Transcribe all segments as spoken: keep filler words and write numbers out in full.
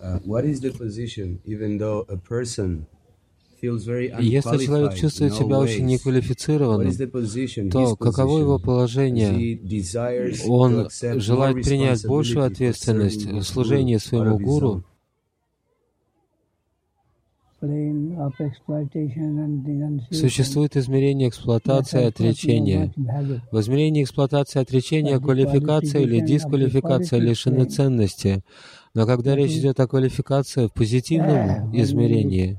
Если человек чувствует себя очень неквалифицированным, то каково его положение? Он желает принять большую ответственность в служении своему гуру. Существует измерение эксплуатации и отречения. В измерении эксплуатации и отречения квалификация или дисквалификация лишены ценности. Но когда речь идет о квалификации в позитивном измерении,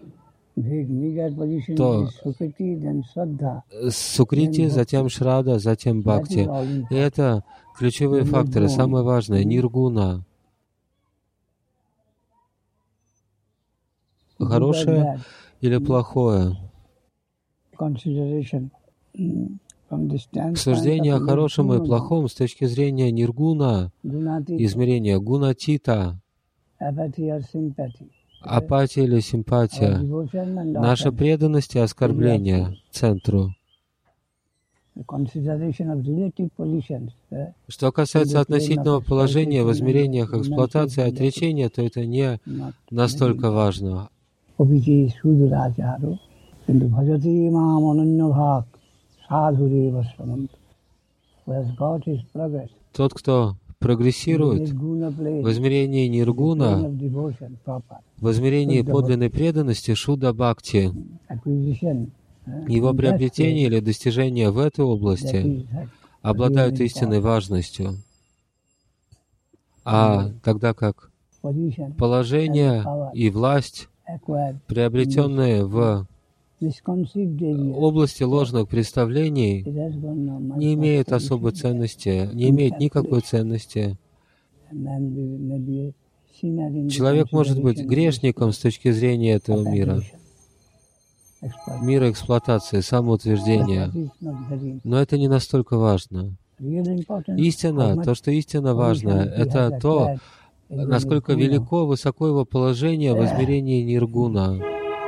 то сукрити, затем шрада, затем бхакти. И это ключевые факторы, самое важное, ниргуна. Хорошее или плохое. Суждение о хорошем и плохом с точки зрения ниргуна, измерения гунатита, апатия или симпатия, наша преданность и оскорбление центру. Что касается относительного положения в измерениях эксплуатации и отречения, то это не настолько важно. Тот, кто прогрессирует в измерении ниргуна, в измерении подлинной преданности, шудда бхакти, его приобретение или достижение в этой области обладают истинной важностью. А тогда как положение и власть, приобретенные в области ложных представлений, не имеют особой ценности, не имеют никакой ценности. Человек может быть грешником с точки зрения этого мира, мира эксплуатации, самоутверждения, но это не настолько важно. Истина, то, что истинно важно, это то, насколько велико, высоко его положение в измерении ниргуна.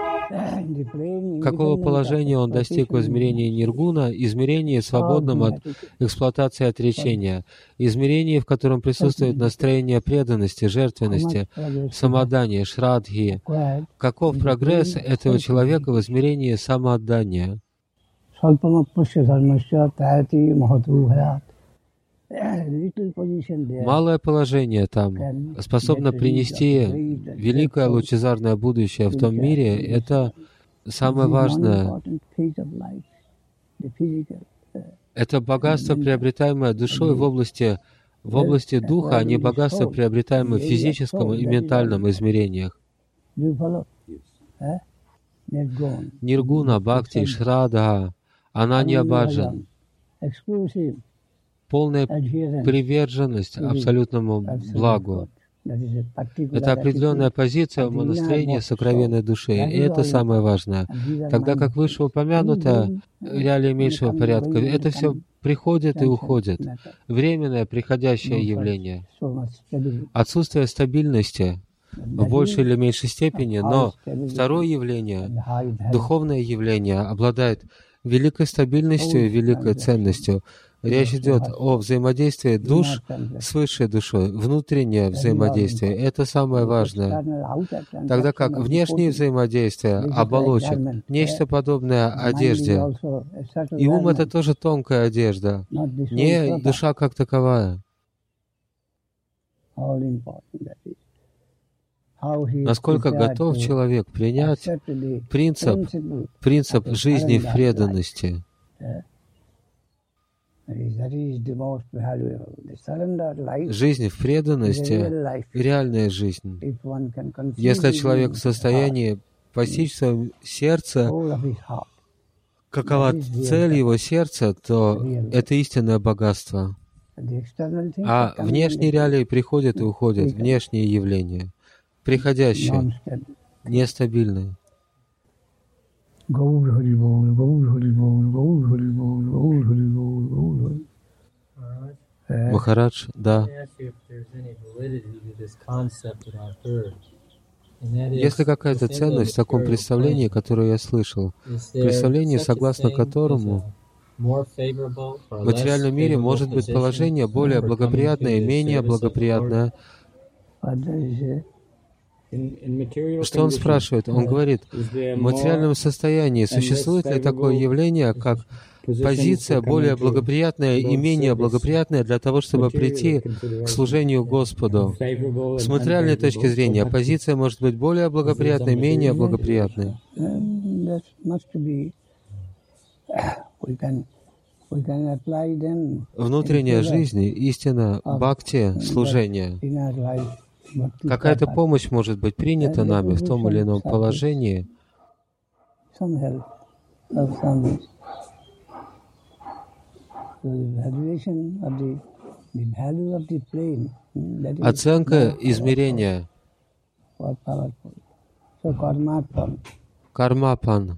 Какого положения он достиг в измерении ниргуна, измерении, свободном от эксплуатации и отречения, измерении, в котором присутствует настроение преданности, жертвенности, самоотдания, шрадхи. Каков прогресс этого человека в измерении самоотдания? Малое положение там способно принести великое лучезарное будущее в том мире. Это самое важное. Это богатство, приобретаемое душой в области, в области духа, а не богатство, приобретаемое в физическом и ментальном измерениях. Ниргуна, бхакти, шрада, ананья баджан. Полная приверженность абсолютному благу. Это определенная позиция умонастроения сокровенной души, и это самое важное. Тогда как вышеупомянутое реалии меньшего порядка, это все приходит и уходит. Временное приходящее явление. Отсутствие стабильности в большей или меньшей степени, но второе явление, духовное явление, обладает великой стабильностью и великой ценностью. Речь идет о взаимодействии душ с высшей душой, внутреннее взаимодействие. Это самое важное. Тогда как внешнее взаимодействие оболочек, нечто подобное одежде. И ум — это тоже тонкая одежда, не душа как таковая. Насколько готов человек принять принцип, принцип жизни в преданности. Жизнь в преданности, реальная жизнь. Если человек в состоянии постичь в своем сердце, какова цель его сердца, то это истинное богатство. А внешние реалии приходят и уходят, внешние явления, приходящие, нестабильные. Махарадж, да. Есть ли какая-то ценность в таком представлении, которое я слышал? Представлении, согласно которому в материальном мире может быть положение более благоприятное и менее благоприятное. Что он спрашивает? Он говорит, в материальном состоянии существует ли такое явление, как позиция более благоприятная и менее благоприятная для того, чтобы прийти к служению Господу? С материальной точки зрения, позиция может быть более благоприятной, менее благоприятной. Внутренняя жизнь, истина, бхакти, служение. Какая-то помощь может быть принята нами в том или ином положении. Оценка измерения. Кармапан.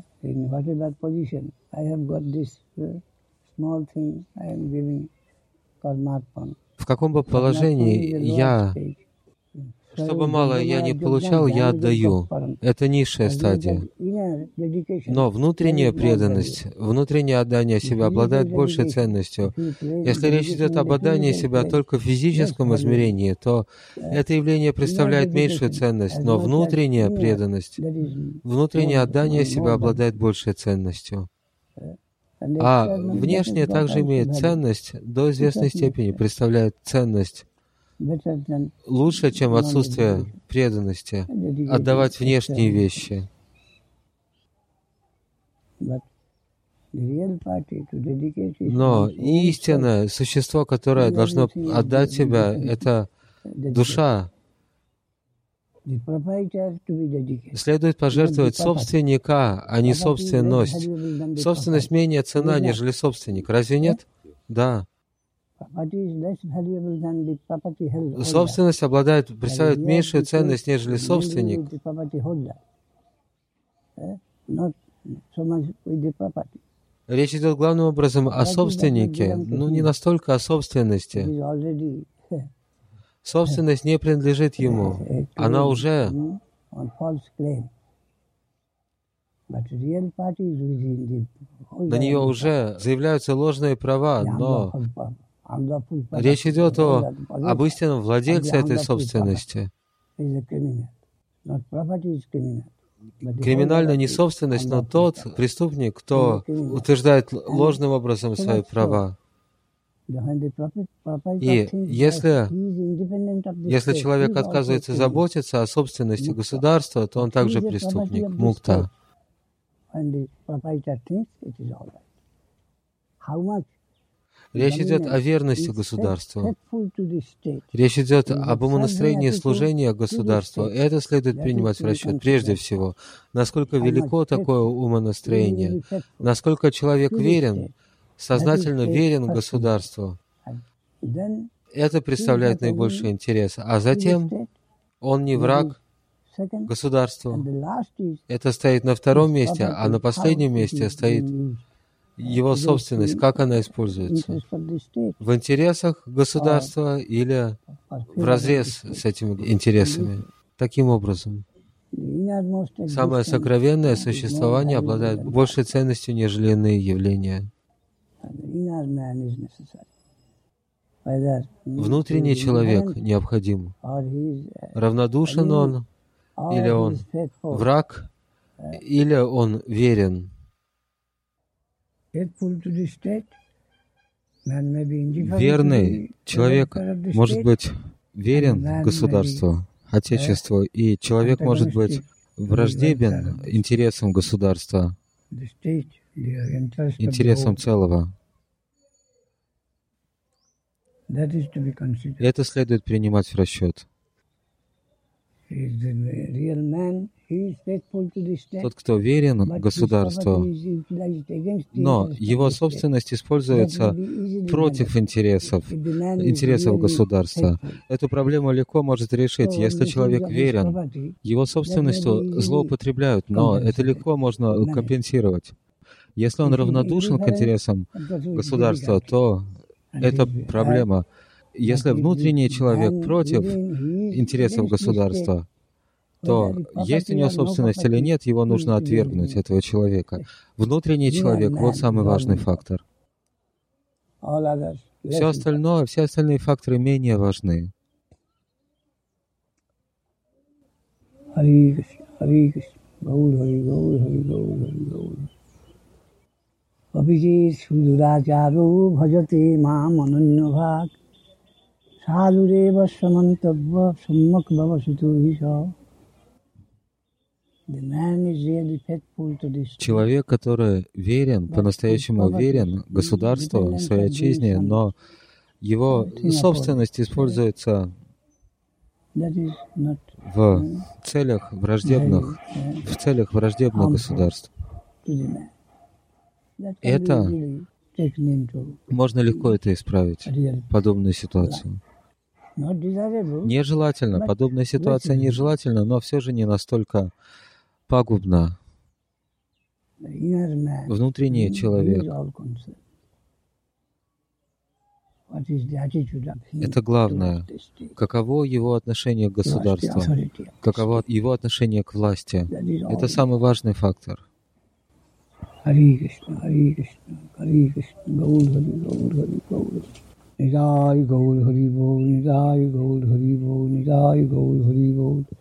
В каком бы положении я, что бы мало я не получал, я отдаю. Это низшая стадия. Но внутренняя преданность, внутреннее отдание себя обладает большей ценностью. Если речь идет об отдании себя только в физическом измерении, то это явление представляет меньшую ценность, но внутренняя преданность, внутреннее отдание себя обладает большей ценностью. А внешнее также имеет ценность, до известной степени представляет ценность. Лучше, чем отсутствие преданности, отдавать внешние вещи. Но истинное существо, которое должно отдать себя, это душа. Следует пожертвовать собственника, а не собственность. Собственность менее ценна, нежели собственник. Разве нет? Да. Собственность обладает, представляет меньшую ценность, нежели собственник. Речь идет главным образом о собственнике, но не настолько о собственности. Собственность не принадлежит ему. Она уже... На нее уже заявляются ложные права, но речь идет о, об истинном владельце этой собственности. Криминальна не собственность, но тот преступник, кто утверждает ложным образом свои права. И если, если человек отказывается заботиться о собственности государства, то он также преступник, мукта. Речь идет о верности государству. Речь идет об умонастроении служения государству. И это следует принимать в расчет прежде всего. Насколько велико такое умонастроение, насколько человек верен, сознательно верен государству. Это представляет наибольший интерес. А затем он не враг государству. Это стоит на втором месте, а на последнем месте стоит его собственность, как она используется. В интересах государства или вразрез с этими интересами. Таким образом, самое сокровенное существование обладает большей ценностью, нежели иные явления. Внутренний человек необходим. Равнодушен он, или он враг, или он верен. Верный человек может быть верен государству, отечеству, и человек может быть враждебен интересам государства, интересам целого. Это следует принимать в расчет. Тот, кто верен государству, но его собственность используется против интересов, интересов государства. Эту проблему легко может решить, если человек верен. Его собственностью злоупотребляют, но это легко можно компенсировать. Если он равнодушен к интересам государства, то это проблема. Если внутренний человек против интересов государства, то есть у него собственность или нет, его нужно отвергнуть, этого человека. Внутренний человек — вот самый важный фактор. Все остальное, все остальные факторы менее важны. Hare Krishna, Hare Krishna, Gaur Hari, Gaur Hari, Gaur Hari, Gaur Hari. Abhijit Suduracharo bhajate mam ananya bhag sadhureva samantavva sammak bhavasitu hisha. The man is really faithful to this. Человек, который верен, по-настоящему верен государству, своей отчизне, но его собственность используется в целях враждебных, в целях враждебных государств. Это можно легко это исправить, подобную ситуацию. Нежелательно, подобная ситуация нежелательна, но все же не настолько пагубна. Внутренний человек. Это главное. Каково его отношение к государству? Каково его отношение к власти? Это самый важный фактор. Hare Krishna, Hare Krishna, Hare Krishna, Gaur Hari, Gaur Hari, Gaur Hari. Nidai Gaur Hari Bol, Nidai Gaur Hari Bol, Nidai Gaur Hari Bol.